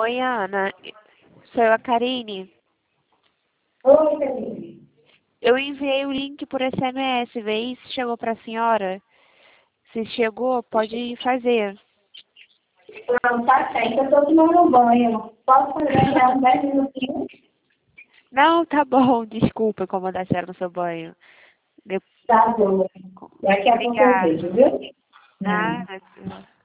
Oi, Ana. Sou eu, a Karine. Oi, Felipe. Eu enviei o link por SMS. Vê aí se chegou para a senhora. Se chegou, pode fazer. Não, tá certo, eu tô tomando banho. Posso fazer uns 10 minutinhos? Não, tá bom. Desculpa incomodar a senhora no seu banho. De- Tá bom. Daqui a pouco eu Obrigada. vejo, viu? Não. Nada.